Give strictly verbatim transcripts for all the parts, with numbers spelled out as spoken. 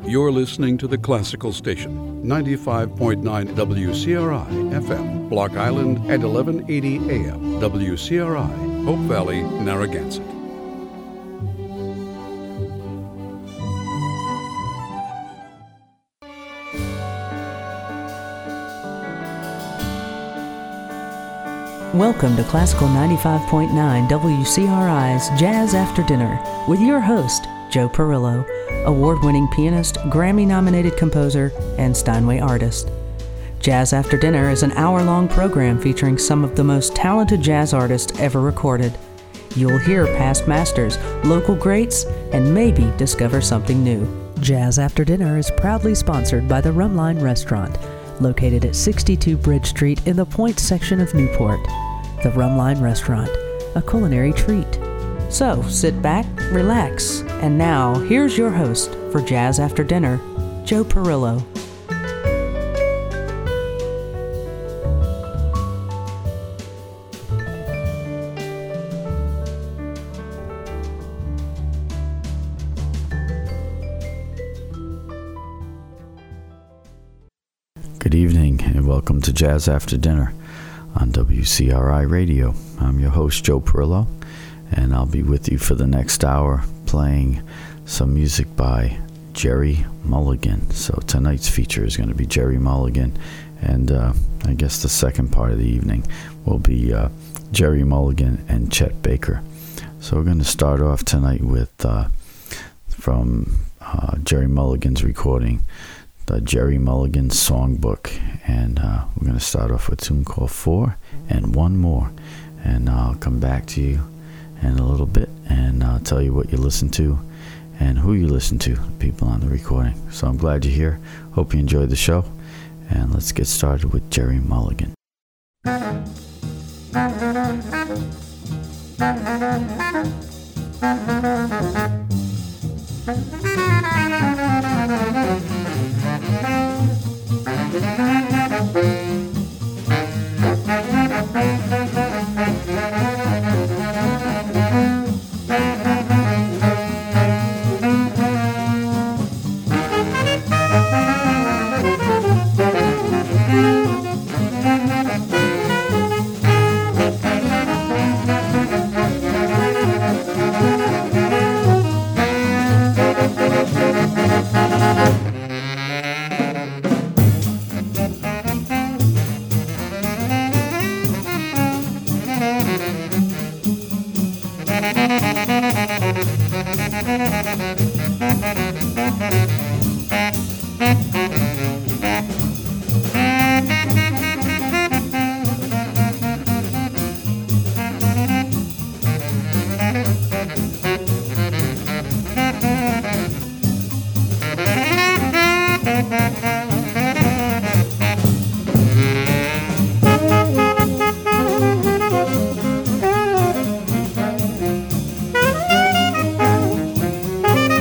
You're listening to the Classical Station, ninety-five point nine W C R I F M, Block Island at eleven eighty A M, W C R I, Hope Valley, Narragansett. Welcome to Classical ninety-five point nine W C R I's Jazz After Dinner with your host, Joe Perillo, award-winning pianist, Grammy-nominated composer, and Steinway artist. Jazz After Dinner is an hour-long program featuring some of the most talented jazz artists ever recorded. You'll hear past masters, local greats, and maybe discover something new. Jazz After Dinner is proudly sponsored by the Rumline Restaurant, located at sixty-two Bridge Street in the Point section of Newport. The Rumline Restaurant, a culinary treat. So, sit back, relax, and now, here's your host for Jazz After Dinner, Joe Perillo. Good evening, and welcome to Jazz After Dinner on W C R I Radio. I'm your host, Joe Perillo, and I'll be with you for the next hour playing some music by Gerry Mulligan. So tonight's feature is going to be Gerry Mulligan, and uh, I guess the second part of the evening will be uh, Gerry Mulligan and Chet Baker. So we're going to start off tonight with uh, from uh, Gerry Mulligan's recording, the Gerry Mulligan Songbook, and uh, we're going to start off with a tune called Four and One More, and I'll come back to you in a little bit and I'll tell you what you listen to and who you listen to, people on the recording. So I'm glad you're here. Hope you enjoyed the show, and let's get started with Gerry Mulligan. Thank you.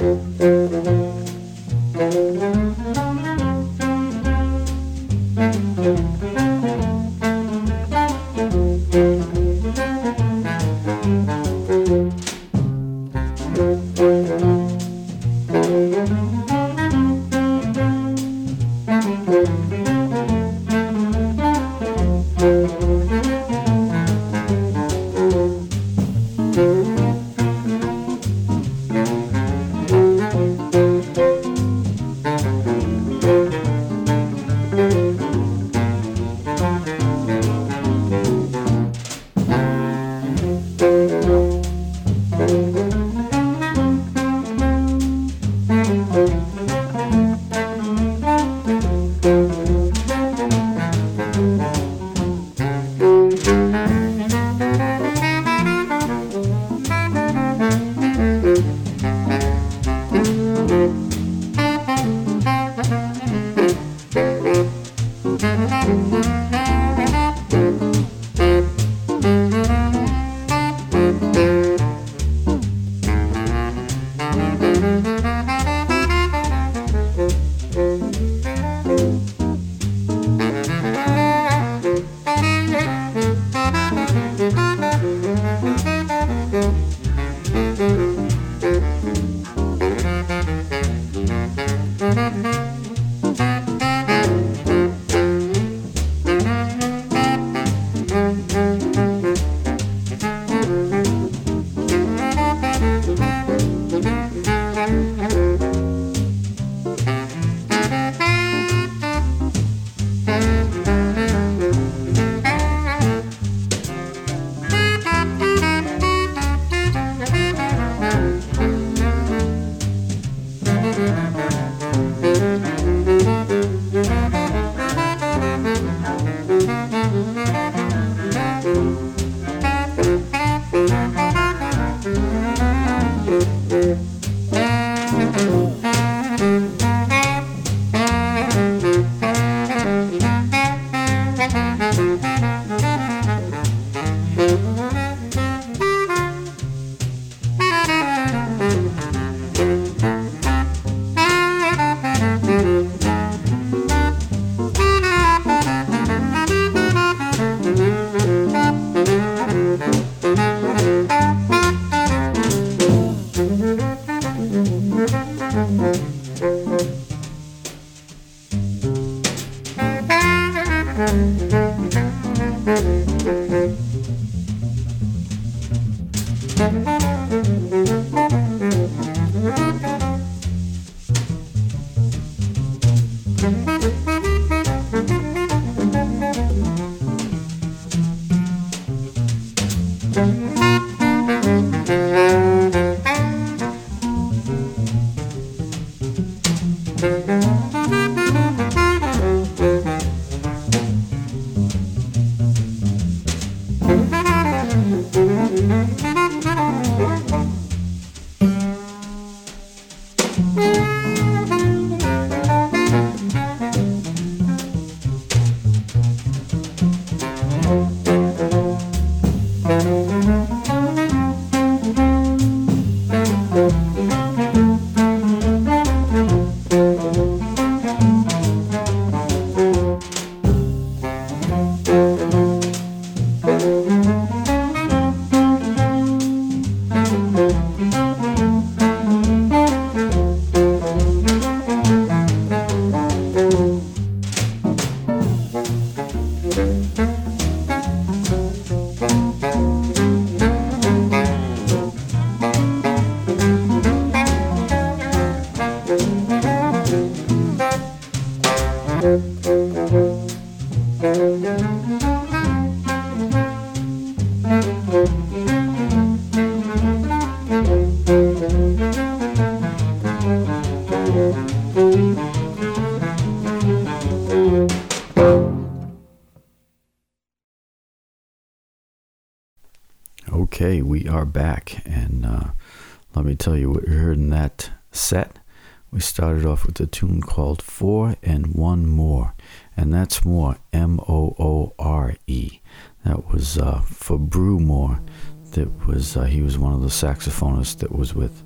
Okay, we are back, and uh, let me tell you what we heard in that set. We started off with a tune called Four and One More, and that's Moore, M O O R E. That was uh, for Brew Moore. That was uh, he was one of the saxophonists that was with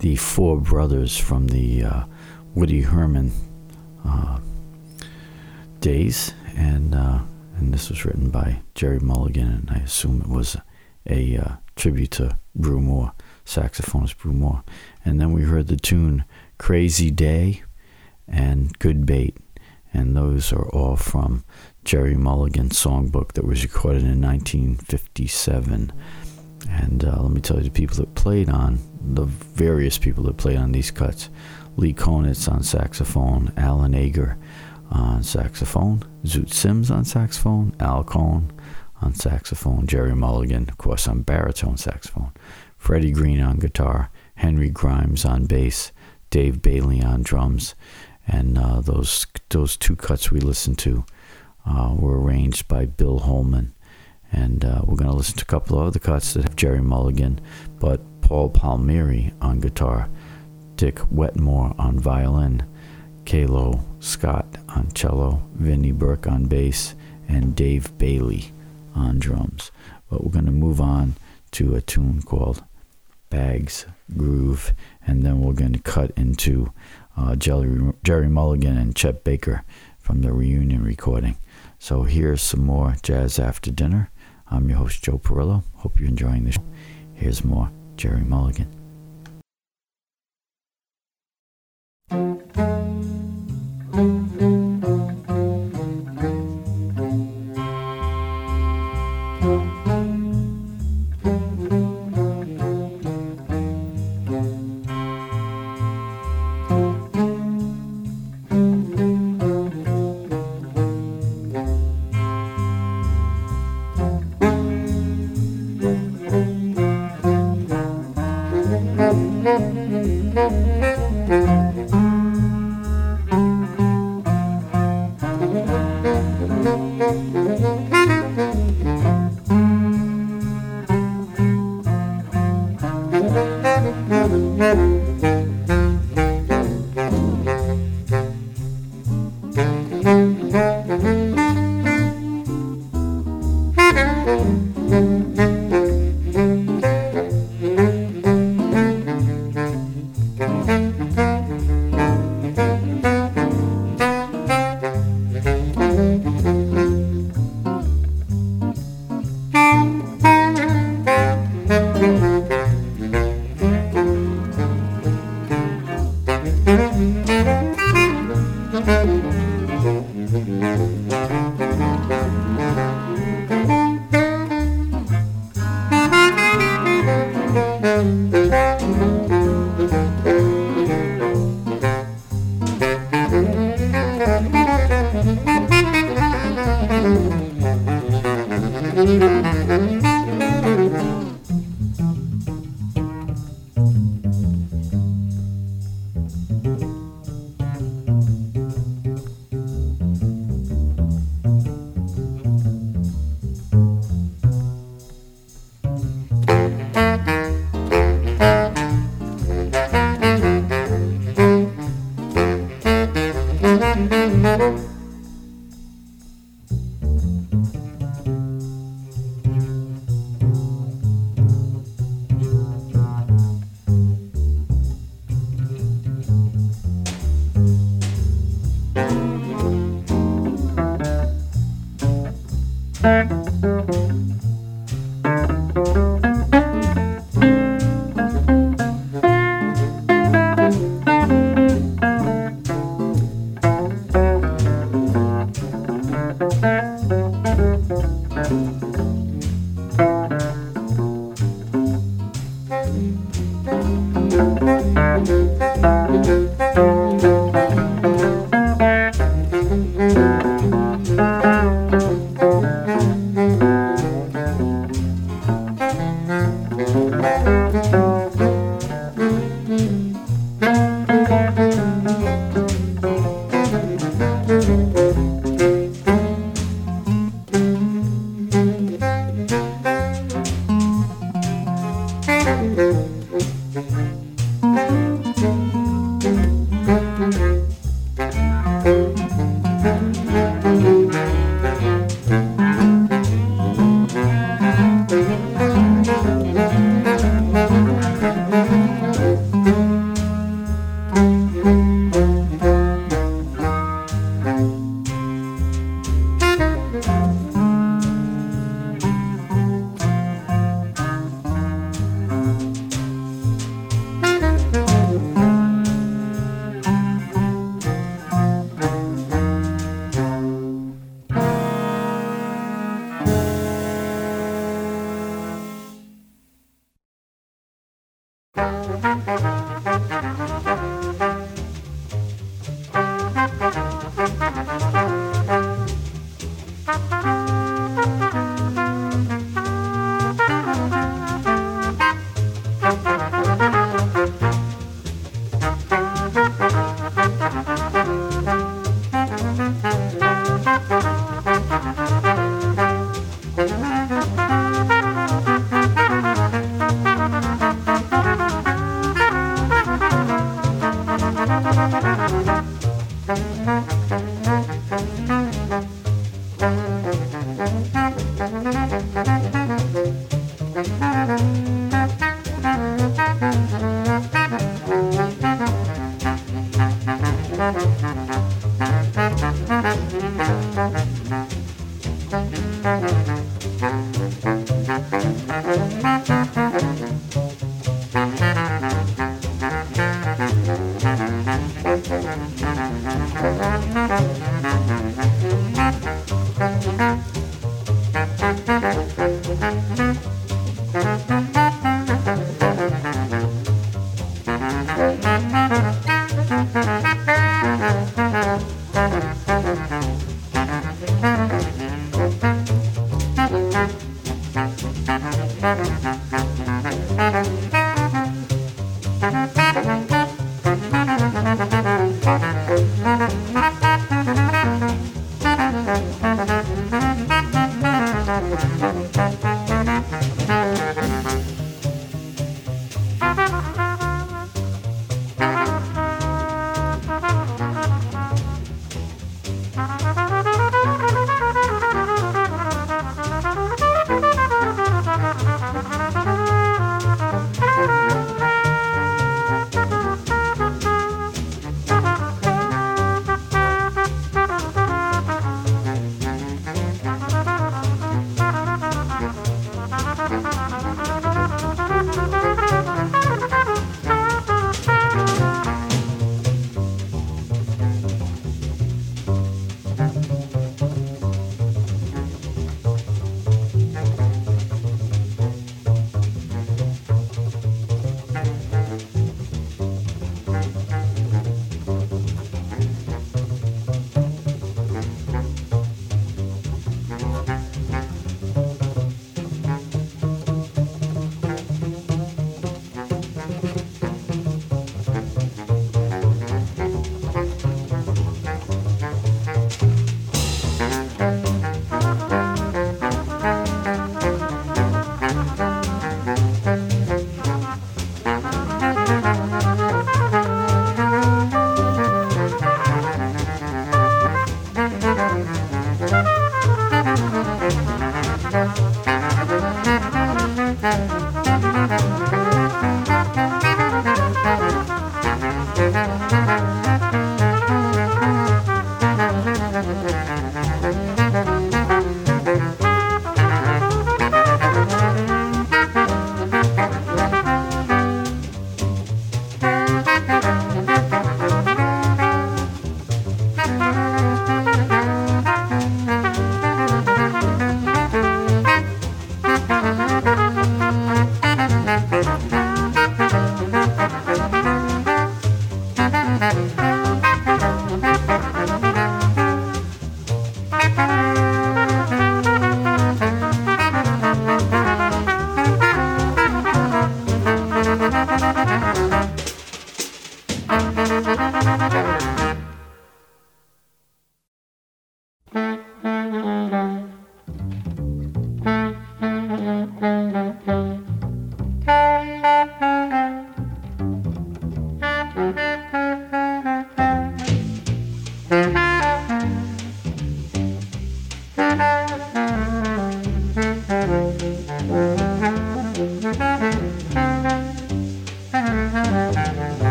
the four brothers from the uh, Woody Herman uh, days, and uh, and this was written by Gerry Mulligan, and I assume it was a, a uh, tribute to Brew Moore, saxophonist Brew Moore. And then we heard the tune Crazy Day and Good Bait, and those are all from Gerry Mulligan's songbook that was recorded in nineteen fifty-seven. And uh, let me tell you the people that played on, the various people that played on these cuts. Lee Konitz on saxophone, Alan Ager on saxophone, Zoot Sims on saxophone, Al Cohn on saxophone, Gerry Mulligan, of course, on baritone saxophone, Freddie Green on guitar, Henry Grimes on bass, Dave Bailey on drums, and uh, those those two cuts we listened to uh, were arranged by Bill Holman. And uh, we're going to listen to a couple of other cuts that have Gerry Mulligan, but Paul Palmieri on guitar, Dick Wetmore on violin, Kalo Scott on cello, Vinnie Burke on bass, and Dave Bailey on drums. But we're going to move on to a tune called Bags Groove, and then we're going to cut into uh, Gerry, Gerry Mulligan and Chet Baker from the reunion recording. So here's some more Jazz After Dinner. I'm your host, Joe Perillo. Hope you're enjoying the show. Here's more Gerry Mulligan.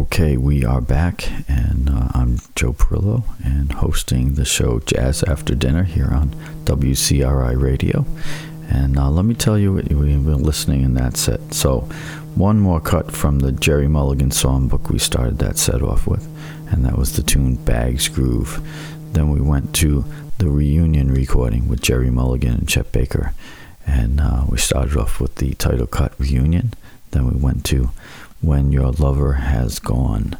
Okay, we are back, and uh, I'm Joe Perillo, and hosting the show Jazz After Dinner here on W C R I Radio. And uh, let me tell you what we've been listening in that set. So, one more cut from the Gerry Mulligan songbook we started that set off with, and that was the tune Bag's Groove. Then we went to the reunion recording with Gerry Mulligan and Chet Baker, and uh, we started off with the title cut Reunion. Then we went to When Your Lover Has Gone.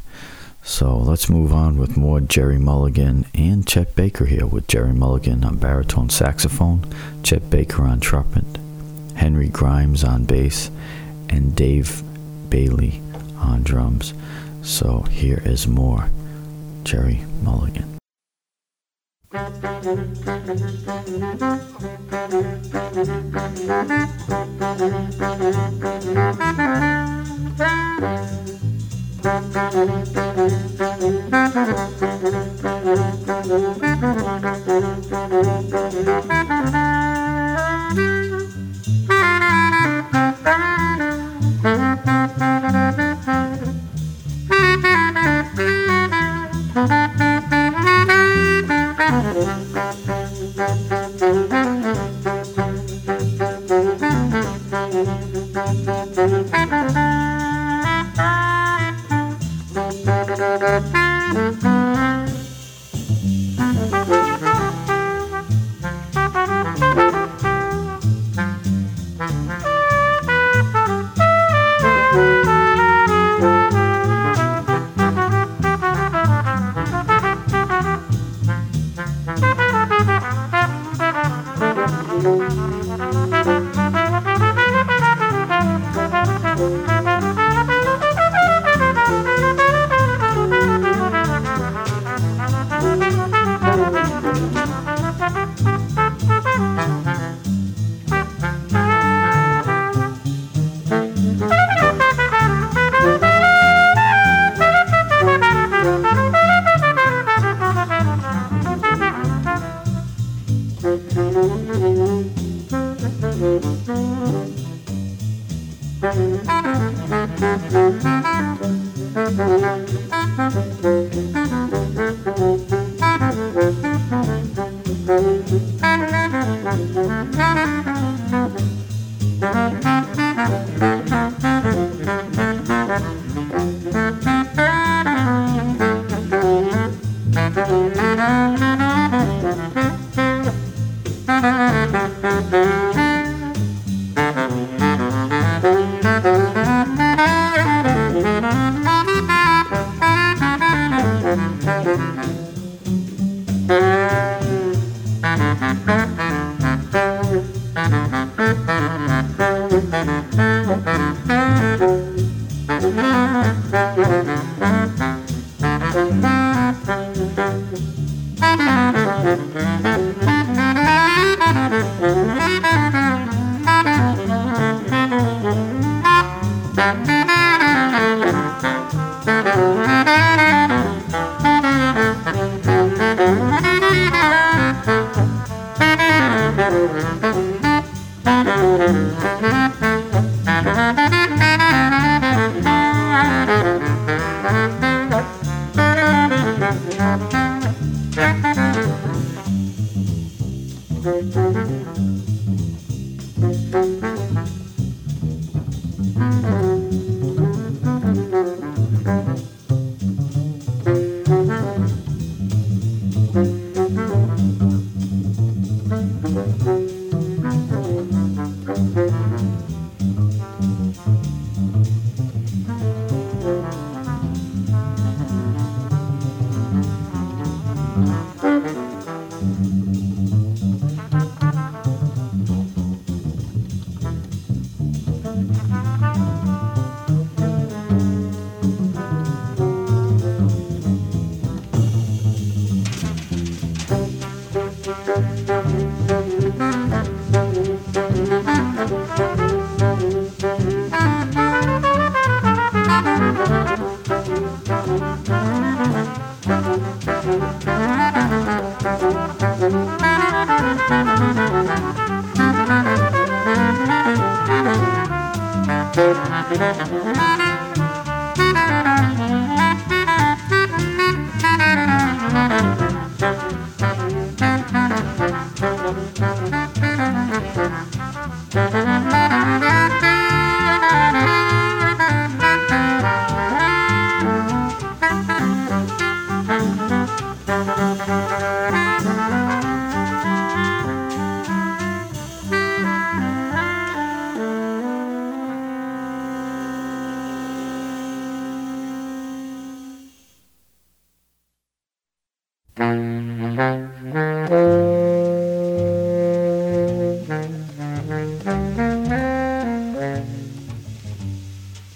So let's move on with more Gerry Mulligan and Chet Baker here, with Gerry Mulligan on baritone saxophone, Chet Baker on trumpet, Henry Grimes on bass, and Dave Bailey on drums. So here is more Gerry Mulligan. Thank you.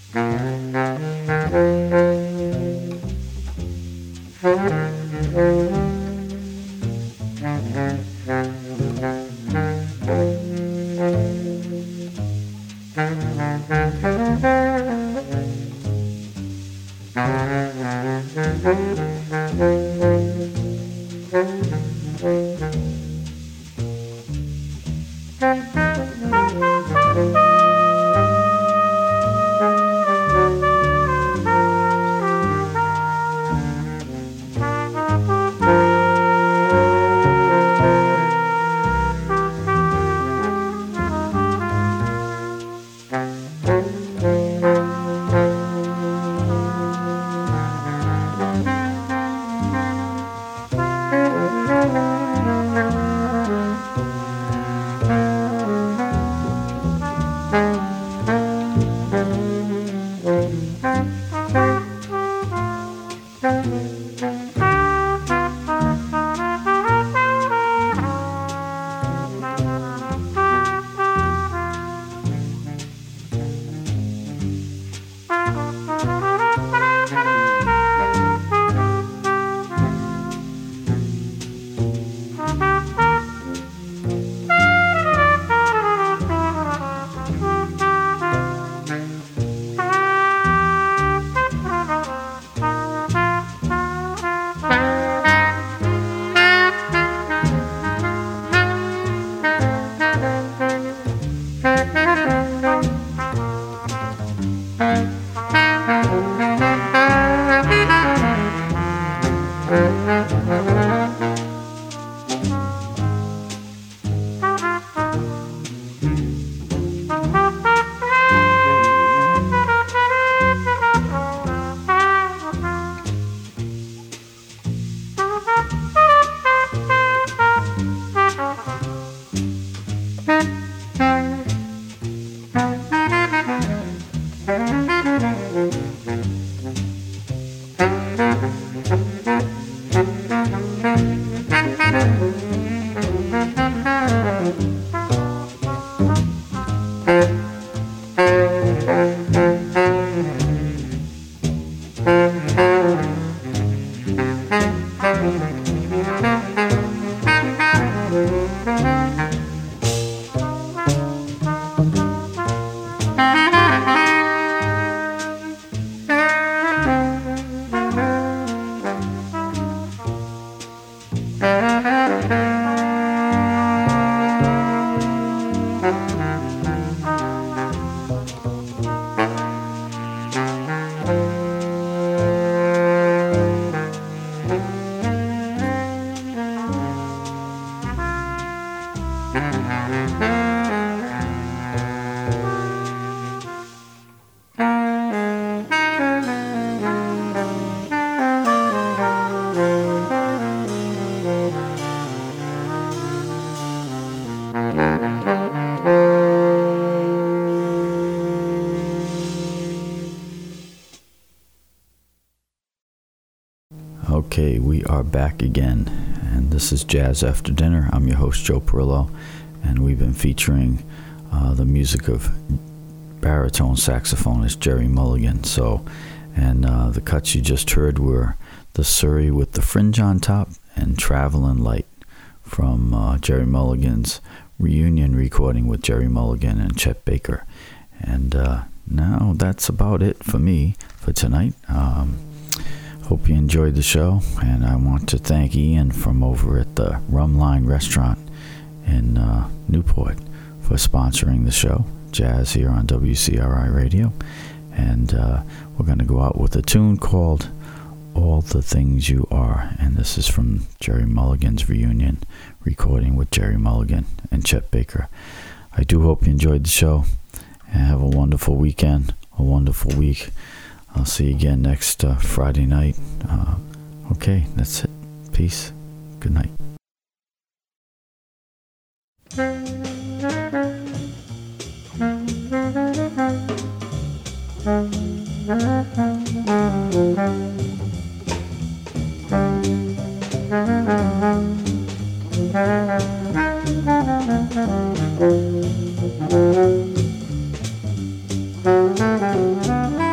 Okay, we are back again, and this is Jazz After Dinner. I'm your host, Joe Perillo, and we've been featuring uh, the music of baritone saxophonist Gerry Mulligan. So, and uh, the cuts you just heard were The Surrey with the Fringe on Top and Travelin' Light from uh, Gerry Mulligan's reunion recording with Gerry Mulligan and Chet Baker. And uh, now that's about it for me for tonight. Um, Hope you enjoyed the show, and I want to thank Ian from over at the Rum Line Restaurant in uh, Newport for sponsoring the show, Jazz, here on W C R I Radio. And uh, we're going to go out with a tune called All the Things You Are, and this is from Gerry Mulligan's reunion recording with Gerry Mulligan and Chet Baker. I do hope you enjoyed the show, and have a wonderful weekend, a wonderful week. I'll see you again next uh, Friday night. Uh, okay, that's it. Peace. Good night. Thank you.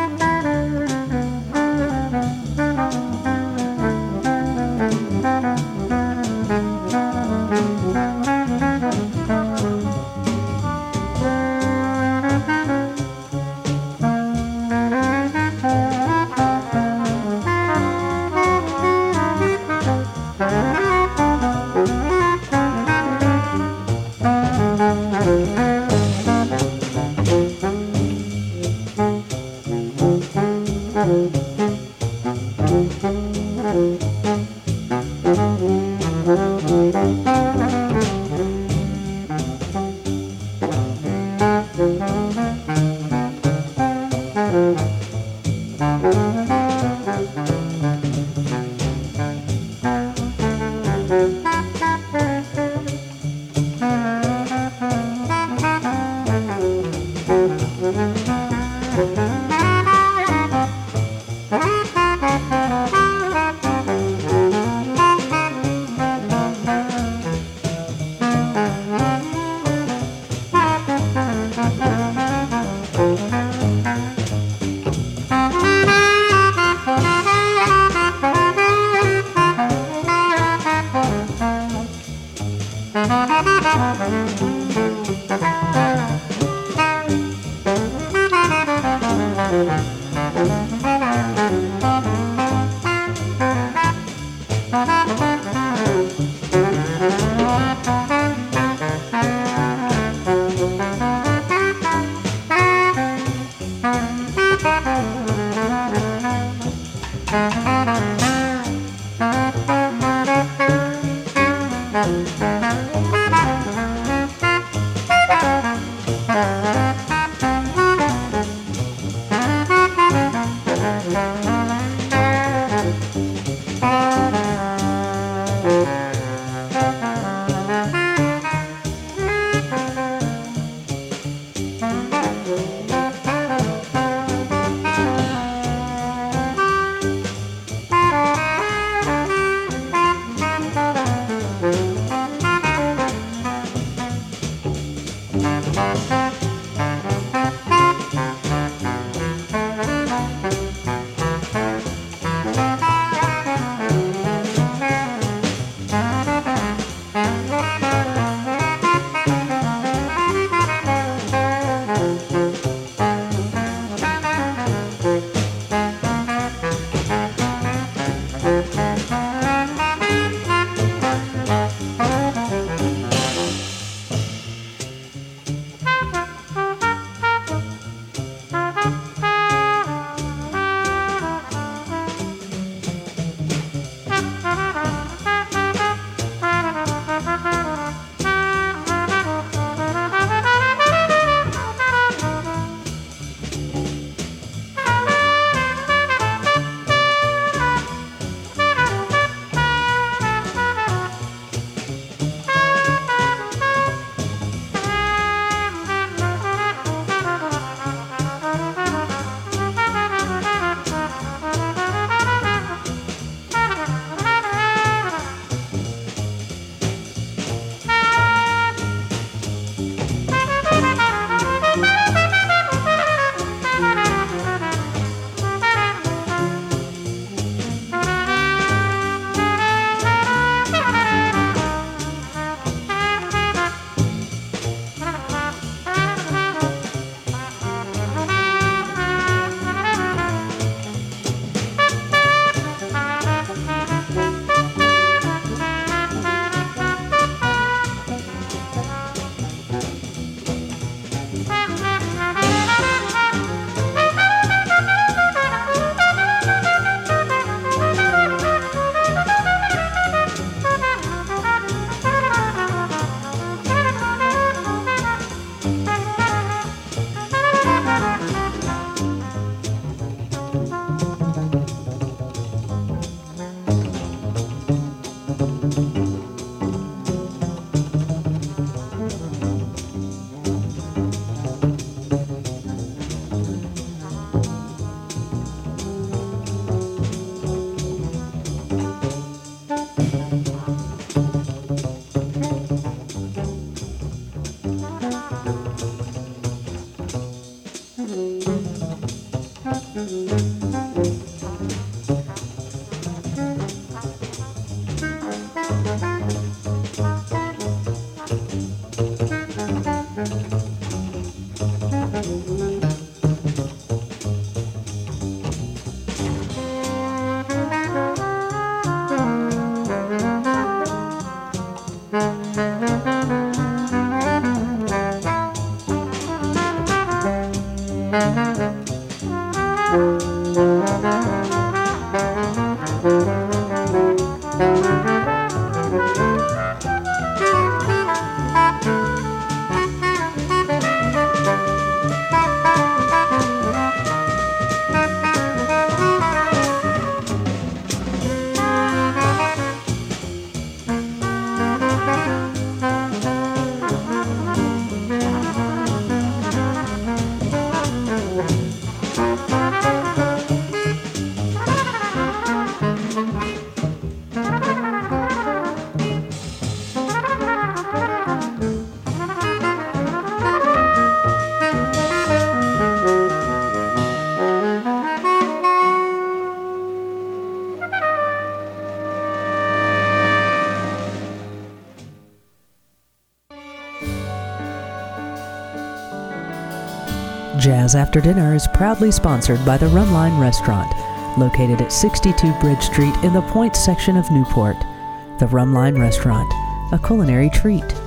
Jazz After Dinner is proudly sponsored by the Rumline Restaurant, located at sixty-two Bridge Street in the Point section of Newport. The Rumline Restaurant, a culinary treat.